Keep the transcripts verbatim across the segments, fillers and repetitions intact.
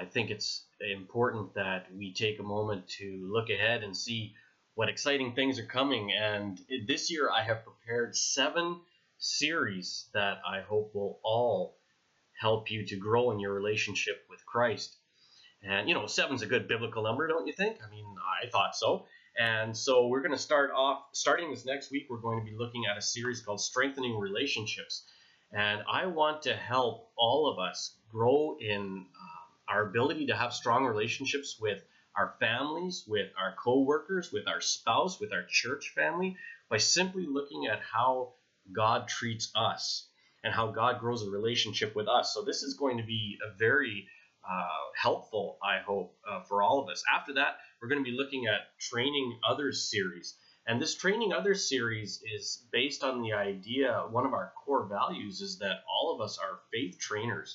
I think it's important that we take a moment to look ahead and see what exciting things are coming. And this year I have prepared seven series that I hope will all help you to grow in your relationship with Christ. And, you know, seven's a good biblical number, don't you think? I mean, I thought so. And so we're going to start off, starting this next week, we're going to be looking at a series called Strengthening Relationships. And I want to help all of us grow in uh, our ability to have strong relationships with our families, with our co-workers, with our spouse, with our church family, by simply looking at how God treats us and how God grows a relationship with us. So this is going to be a very uh, helpful, I hope, uh, for all of us. After that, we're going to be looking at Training Others series. And this Training Others series is based on the idea, one of our core values is that all of us are faith trainers.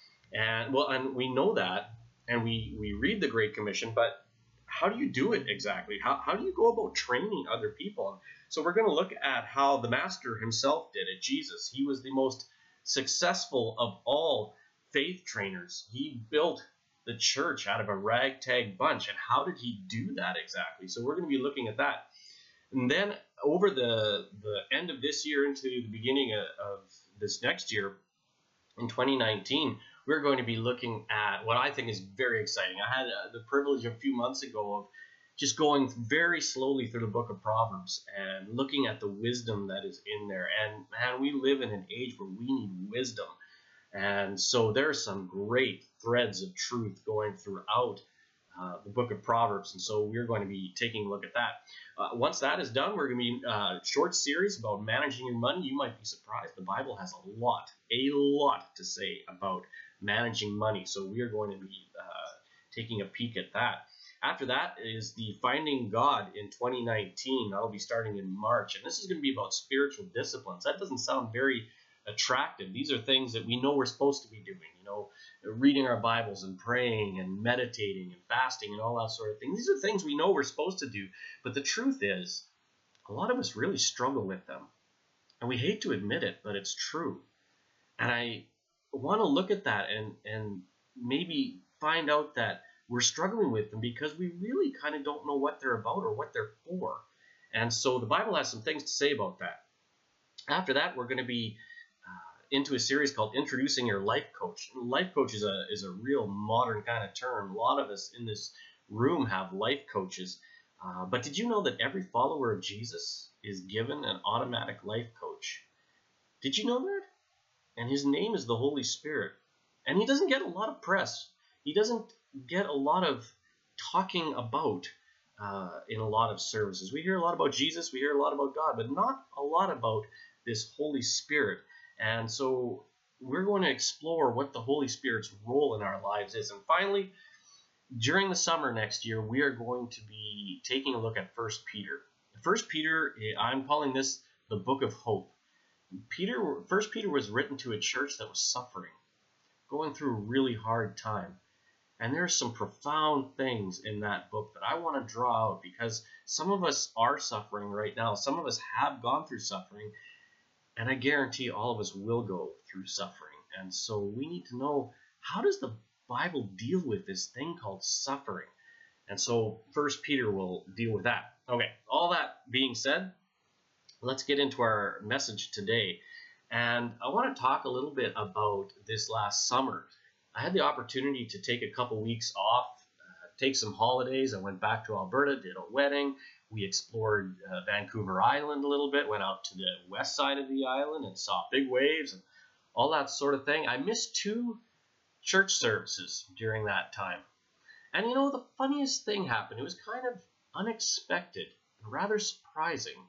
And well, and we know that, and we, we read the Great Commission, but how do you do it exactly? How, how do you go about training other people? So we're going to look at how the Master himself did it, Jesus. He was the most successful of all faith trainers. He built the church out of a ragtag bunch. And how did he do that exactly? So we're going to be looking at that. And then over the, the end of this year into the beginning of, of this next year, in twenty nineteen, we're going to be looking at what I think is very exciting. I had uh, the privilege a few months ago of just going very slowly through the book of Proverbs and looking at the wisdom that is in there. And man, we live in an age where we need wisdom. And so there are some great threads of truth going throughout uh, the book of Proverbs. And so we're going to be taking a look at that. Uh, once that is done, we're going to be uh, a short series about managing your money. You might be surprised. The Bible has a lot, a lot to say about managing money. So we are going to be uh, taking a peek at that. After that is the Finding God in twenty nineteen. That'll be starting in March. And this is going to be about spiritual disciplines. That doesn't sound very attractive. These are things that we know we're supposed to be doing, you know, reading our Bibles and praying and meditating and fasting and all that sort of thing. These are things we know we're supposed to do. But the truth is, a lot of us really struggle with them. And we hate to admit it, but it's true. And I want to look at that and, and maybe find out that we're struggling with them because we really kind of don't know what they're about or what they're for. And so the Bible has some things to say about that. After that, we're going to be uh, into a series called Introducing Your Life Coach. And life coach is a, is a real modern kind of term. A lot of us in this room have life coaches. Uh, but did you know that every follower of Jesus is given an automatic life coach? Did you know that? And his name is the Holy Spirit. And he doesn't get a lot of press. He doesn't get a lot of talking about uh, in a lot of services. We hear a lot about Jesus, we hear a lot about God, but not a lot about this Holy Spirit. And so we're going to explore what the Holy Spirit's role in our lives is. And finally, during the summer next year, we are going to be taking a look at First Peter. First Peter, I'm calling this the Book of Hope. Peter, First Peter was written to a church that was suffering, going through a really hard time. And there are some profound things in that book that I want to draw out because some of us are suffering right now. Some of us have gone through suffering, and I guarantee all of us will go through suffering. And so we need to know, how does the Bible deal with this thing called suffering? And so First Peter will deal with that. Okay, all that being said, let's get into our message today. And I want to talk a little bit about this last summer. I had the opportunity to take a couple weeks off, uh, take some holidays. I went back to Alberta, did a wedding. We explored uh, Vancouver Island a little bit, went out to the west side of the island and saw big waves and all that sort of thing. I missed two church services during that time. And you know, the funniest thing happened. It was kind of unexpected and rather surprising.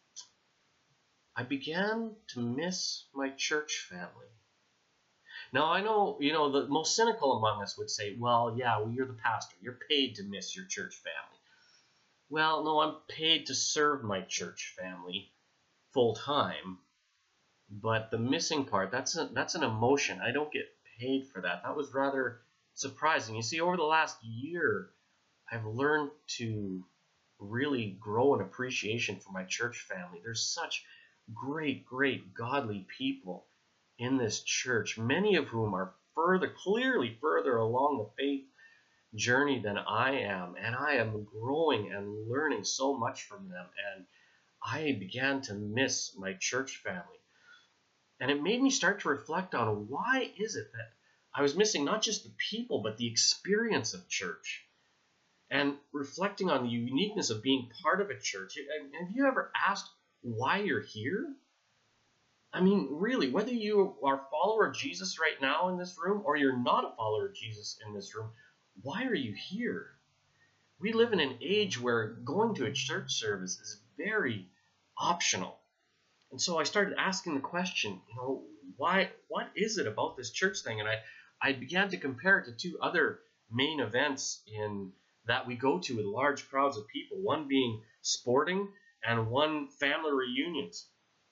I began to miss my church family. Now, I know, you know, the most cynical among us would say, well, yeah, well, you're the pastor. You're paid to miss your church family. Well, no, I'm paid to serve my church family full time. But the missing part, that's, a, that's an emotion. I don't get paid for that. That was rather surprising. You see, over the last year, I've learned to really grow an appreciation for my church family. There's such great, great godly people in this church, many of whom are further, clearly further along the faith journey than I am, and I am growing and learning so much from them. And I began to miss my church family. And it made me start to reflect on, why is it that I was missing not just the people, but the experience of church? And reflecting on the uniqueness of being part of a church. Have you ever asked why you're here? I mean, really, whether you are a follower of Jesus right now in this room, or you're not a follower of Jesus in this room, why are you here? We live in an age where going to a church service is very optional. And so I started asking the question, you know, why, what is it about this church thing? And I, I began to compare it to two other main events in that we go to with large crowds of people, one being sporting and one family reunions.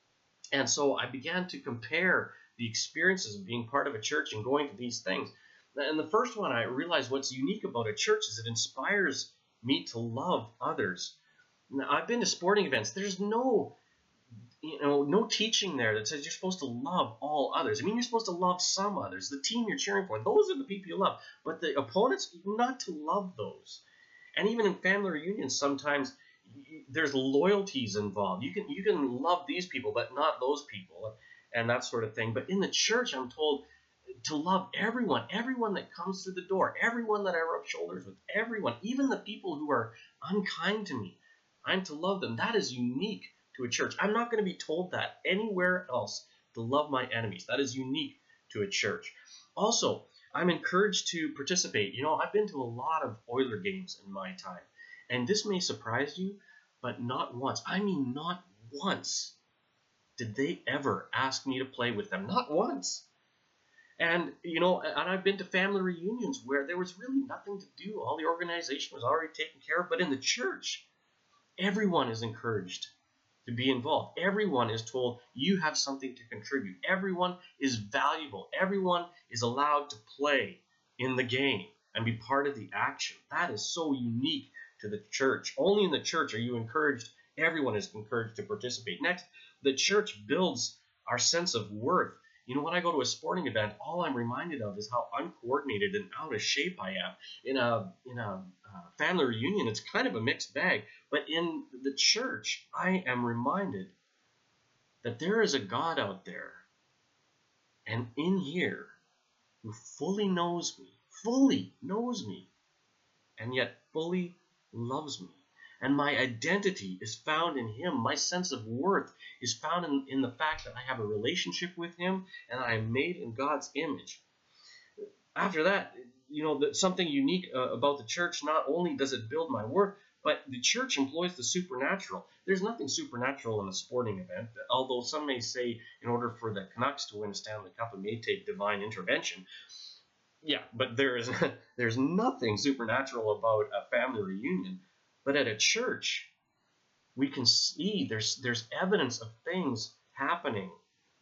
And so I began to compare the experiences of being part of a church and going to these things. And the first one, I realized what's unique about a church is it inspires me to love others. Now, I've been to sporting events. There's no, you know, no teaching there that says you're supposed to love all others. I mean, you're supposed to love some others. The team you're cheering for, those are the people you love. But the opponents, not to love those. And even in family reunions, sometimes there's loyalties involved. You can you can love these people, but not those people, and that sort of thing. But in the church, I'm told to love everyone, everyone that comes through the door, everyone that I rub shoulders with, everyone, even the people who are unkind to me. I'm to love them. That is unique to a church. I'm not going to be told that anywhere else, to love my enemies. That is unique to a church. Also, I'm encouraged to participate. You know, I've been to a lot of Oiler games in my time. And this may surprise you, but not once, I mean not once, did they ever ask me to play with them. Not once. And, you know, and I've been to family reunions where there was really nothing to do. All the organization was already taken care of. But in the church, everyone is encouraged to be involved. Everyone is told you have something to contribute. Everyone is valuable. Everyone is allowed to play in the game and be part of the action. That is so unique to the church. Only in the church are you encouraged. Everyone is encouraged to participate. Next, the church builds our sense of worth. You know, when I go to a sporting event, all I'm reminded of is how uncoordinated and out of shape I am. In a in a uh, family reunion, it's kind of a mixed bag. But in the church, I am reminded that there is a God out there, and in here, who fully knows me, fully knows me, and yet fully loves me. And my identity is found in him. My sense of worth is found in, in the fact that I have a relationship with him and I am made in God's image. After that, you know, the, something unique uh, about the church, not only does it build my worth, but the church employs the supernatural. There's nothing supernatural in a sporting event, although some may say in order for the Canucks to win a Stanley Cup, it may take divine intervention. Yeah, but there is there's nothing supernatural about a family reunion. But at a church, we can see there's there's evidence of things happening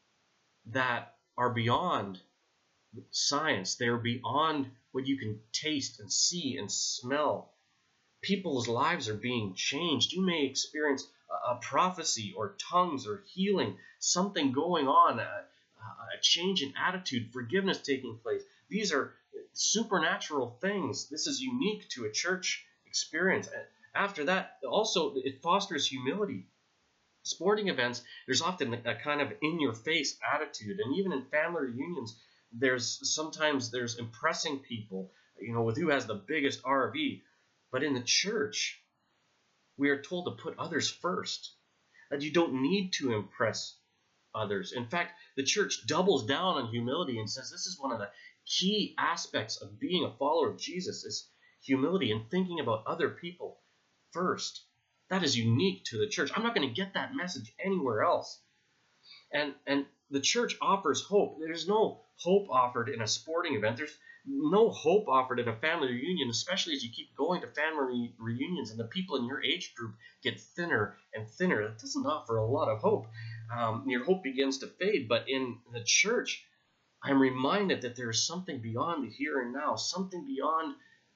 that are beyond science. They're beyond what you can taste and see and smell. People's lives are being changed. You may experience a, a prophecy or tongues or healing, something going on, a, a change in attitude, forgiveness taking place. These are supernatural things. This is unique to a church experience. After that, also, it fosters humility. Sporting events, there's often a kind of in-your-face attitude. And even in family reunions, there's sometimes there's impressing people, you know, with who has the biggest R V. But in the church, we are told to put others first. That you don't need to impress others. In fact, the church doubles down on humility and says this is one of the key aspects of being a follower of Jesus is humility and thinking about other people first. That is unique to the church. I'm not going to get that message anywhere else. And and the church offers hope. There's no hope offered in a sporting event. There's no hope offered in a family reunion, especially as you keep going to family reunions and the people in your age group get thinner and thinner. That doesn't offer a lot of hope. Um, your hope begins to fade. But in the church, I'm reminded that there is something beyond the here and now, something beyond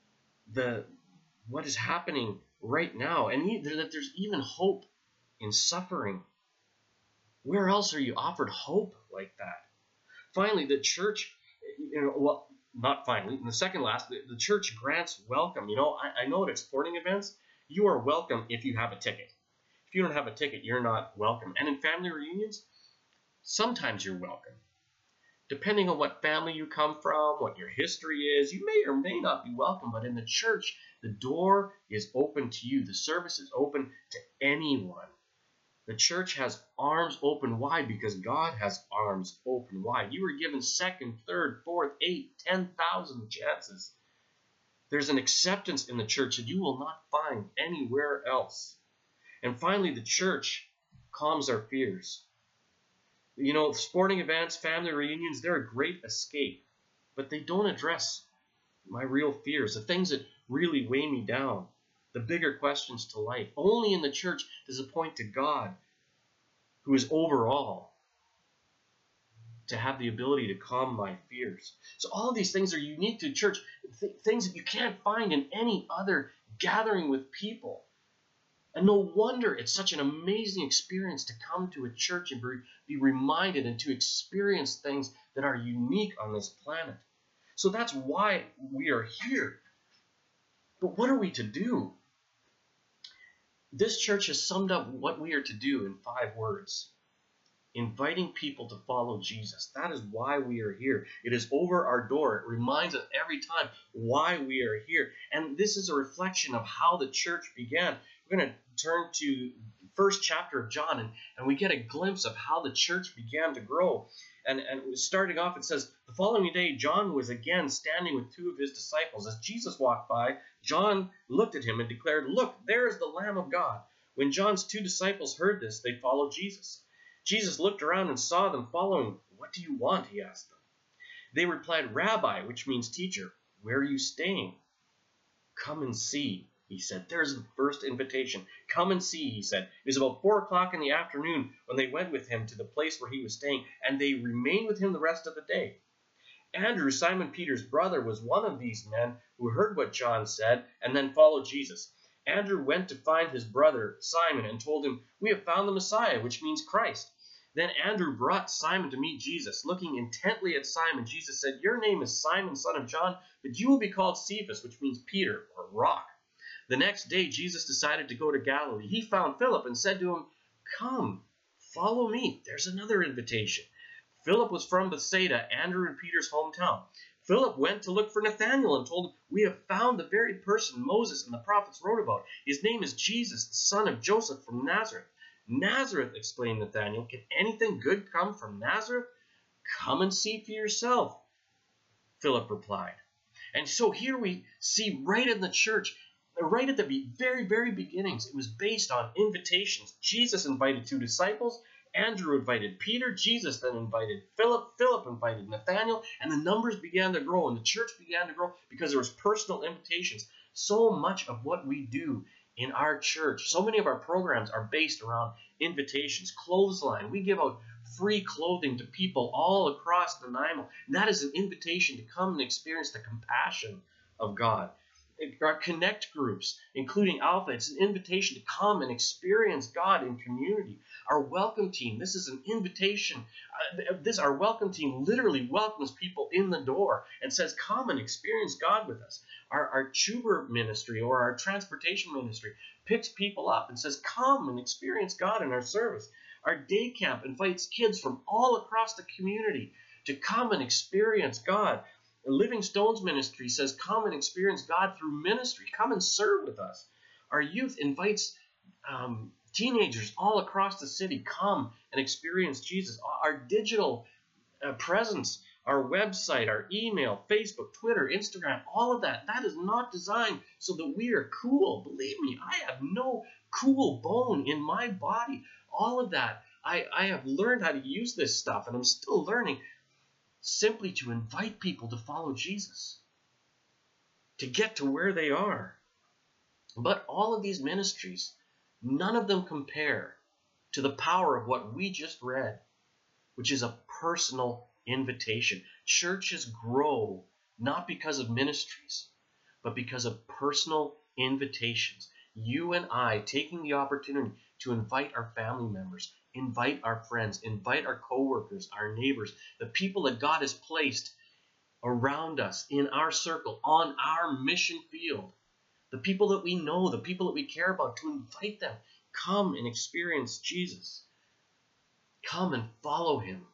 the what is happening right now, and that there's even hope in suffering. Where else are you offered hope like that? Finally, the church you know, well, not finally. And the second last, the, the church grants welcome. You know, I, I know at sporting events, you are welcome if you have a ticket. If you don't have a ticket, you're not welcome. And in family reunions, sometimes you're welcome. Depending on what family you come from, what your history is, you may or may not be welcome. But in the church, the door is open to you. The service is open to anyone. The church has arms open wide because God has arms open wide. You were given second, third, fourth, eight, ten thousand chances. There's an acceptance in the church that you will not find anywhere else. And finally, the church calms our fears. You know, sporting events, family reunions, they're a great escape, but they don't address my real fears, the things that really weigh me down, the bigger questions to life. Only in the church does it point to God, who is over all, to have the ability to calm my fears. So all of these things are unique to church, th- things that you can't find in any other gathering with people. And no wonder it's such an amazing experience to come to a church and be reminded and to experience things that are unique on this planet. So that's why we are here. But what are we to do? This church has summed up what we are to do in five words. Inviting people to follow Jesus. That is why we are here. It is over our door. It reminds us every time why we are here. And this is a reflection of how the church began. We're going to turn to the first chapter of John, and, and we get a glimpse of how the church began to grow. And, and starting off, it says, the following day, John was again standing with two of his disciples. As Jesus walked by, John looked at him and declared, "Look, there is the Lamb of God." When John's two disciples heard this, they followed Jesus. Jesus looked around and saw them following. "What do you want?" he asked them. They replied, "Rabbi," which means teacher, "where are you staying?" "Come and see," he said. There's the first invitation. Come and see, he said. It was about four o'clock in the afternoon when they went with him to the place where he was staying, and they remained with him the rest of the day. Andrew, Simon Peter's brother, was one of these men who heard what John said and then followed Jesus. Andrew went to find his brother Simon and told him, "We have found the Messiah," which means Christ. Then Andrew brought Simon to meet Jesus. Looking intently at Simon, Jesus said, "Your name is Simon, son of John, but you will be called Cephas," which means Peter, or rock. The next day, Jesus decided to go to Galilee. He found Philip and said to him, "Come, follow me." There's another invitation. Philip was from Bethsaida, Andrew and Peter's hometown. Philip went to look for Nathanael and told him, "We have found the very person Moses and the prophets wrote about. His name is Jesus, the son of Joseph from Nazareth." "Nazareth," explained Nathanael. "Can anything good come from Nazareth?" "Come and see for yourself," Philip replied. And so here we see right in the church, right at the very, very beginnings, it was based on invitations. Jesus invited two disciples. Andrew invited Peter. Jesus then invited Philip. Philip invited Nathanael. And the numbers began to grow, and the church began to grow because there was personal invitations. So much of what we do in our church, so many of our programs are based around invitations. Clothesline, we give out free clothing to people all across Nanaimo. That is an invitation to come and experience the compassion of God. Our connect groups, including Alpha, it's an invitation to come and experience God in community. Our welcome team, this is an invitation. Uh, this our welcome team literally welcomes people in the door and says, "Come and experience God with us." Our, our Chuber ministry or our transportation ministry picks people up and says, "Come and experience God in our service." Our day camp invites kids from all across the community to come and experience God. Living Stones ministry says, "Come and experience God through ministry. Come and serve with us." Our youth invites um, teenagers all across the city, "Come and experience Jesus." Our digital uh, presence, our website, our email, Facebook, Twitter, Instagram, all of that, that is not designed so that we are cool. Believe me, I have no cool bone in my body. All of that, I, I have learned how to use this stuff, and I'm still learning, simply to invite people to follow Jesus, to get to where they are. But all of these ministries, none of them compare to the power of what we just read, which is a personal invitation. Churches grow not because of ministries, but because of personal invitations. You and I taking the opportunity to invite our family members, invite our friends, invite our coworkers, our neighbors, the people that God has placed around us, in our circle, on our mission field, the people that we know, the people that we care about, to invite them. Come and experience Jesus. Come and follow him.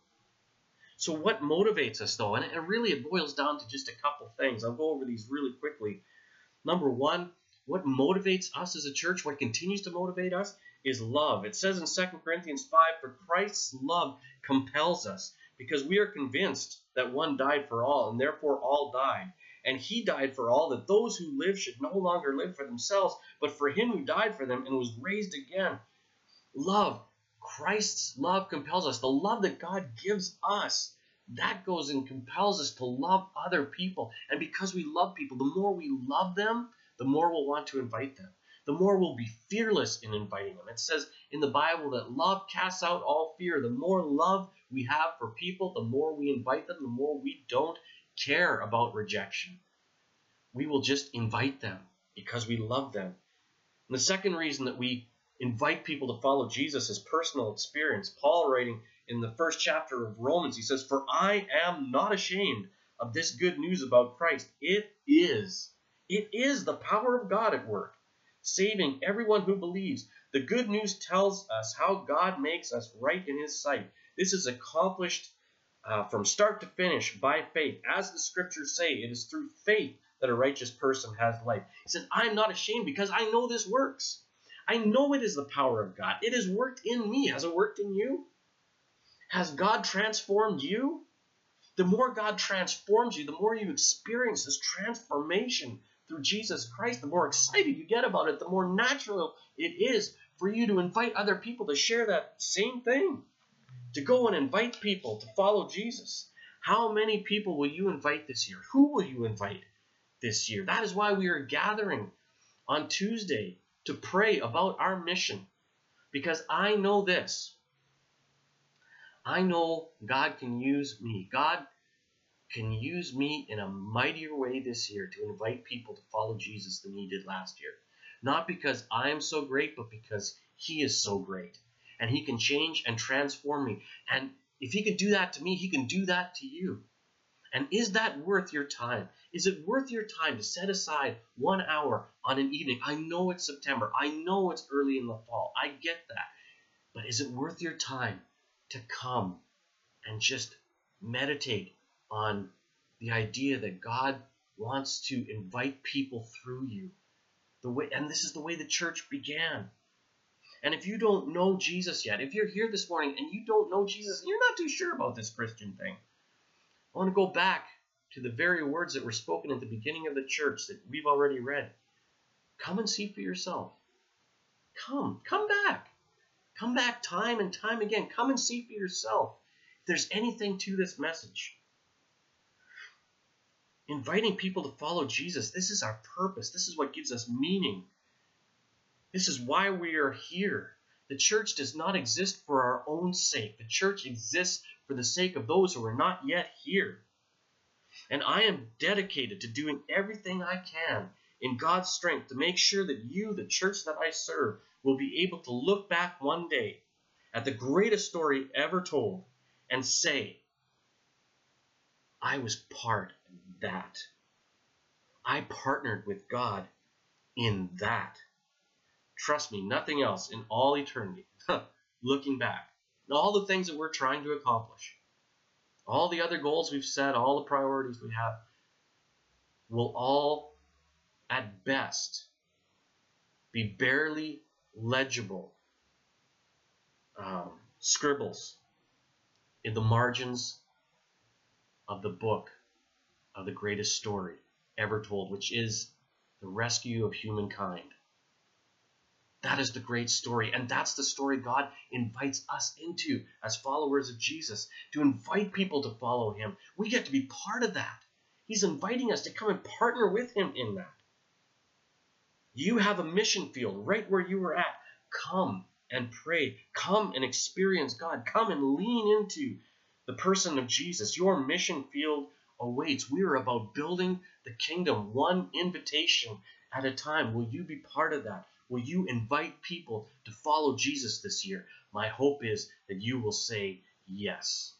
So what motivates us, though? And it really it boils down to just a couple things. I'll go over these really quickly. Number one, what motivates us as a church, what continues to motivate us, is love. It says in Second Corinthians five, for Christ's love compels us, because we are convinced that one died for all, and therefore all died. And he died for all, that those who live should no longer live for themselves, but for him who died for them and was raised again. Love. Christ's love compels us. The love that God gives us, that goes and compels us to love other people. And because we love people, the more we love them, the more we'll want to invite them. The more we'll be fearless in inviting them. It says in the Bible that love casts out all fear. The more love we have for people, the more we invite them, the more we don't care about rejection. We will just invite them because we love them. And the second reason that we invite people to follow Jesus is personal experience. Paul, writing in the first chapter of Romans, he says, for I am not ashamed of this good news about Christ. It is. It is the power of God at work, saving everyone who believes. The good news tells us how God makes us right in his sight. This is accomplished uh, from start to finish by faith. As the scriptures say, it is through faith that a righteous person has life. He says, I'm not ashamed because I know this works. I know it is the power of God. It has worked in me. Has it worked in you? Has God transformed you? The more God transforms you, the more you experience this transformation through Jesus Christ, the more excited you get about it, the more natural it is for you to invite other people to share that same thing, to go and invite people to follow Jesus. How many people will you invite this year? Who will you invite this year? That is why we are gathering on Tuesday to pray about our mission, because I know this. I know God can use me. God can use me in a mightier way this year to invite people to follow Jesus than he did last year. Not because I am so great, but because he is so great. And he can change and transform me. And if he can do that to me, he can do that to you. And is that worth your time? Is it worth your time to set aside one hour on an evening? I know it's September. I know it's early in the fall. I get that. But is it worth your time to come and just meditate on the idea that God wants to invite people through you? The way, and this is the way the church began. And if you don't know Jesus yet, if you're here this morning and you don't know Jesus, and you're not too sure about this Christian thing, I want to go back to the very words that were spoken at the beginning of the church that we've already read. Come and see for yourself. Come. Come back. Come back time and time again. Come and see for yourself if there's anything to this message. Inviting people to follow Jesus, this is our purpose. This is what gives us meaning. This is why we are here. The church does not exist for our own sake. The church exists for the sake of those who are not yet here. And I am dedicated to doing everything I can in God's strength to make sure that you, the church that I serve, will be able to look back one day at the greatest story ever told and say, I was part of that. I partnered with God in that. Trust me, nothing else in all eternity, looking back, all the things that we're trying to accomplish, all the other goals we've set, all the priorities we have, will all, at best, be barely legible um, scribbles in the margins of the book of the greatest story ever told, which is the rescue of humankind. That is the great story, and that's the story God invites us into as followers of Jesus, to invite people to follow him. We get to be part of that. He's inviting us to come and partner with him in that. You have a mission field right where you are at. Come and pray. Come and experience God. Come and lean into the person of Jesus. Your mission field awaits. We are about building the kingdom, one invitation at a time. Will you be part of that? Will you invite people to follow Jesus this year? My hope is that you will say yes.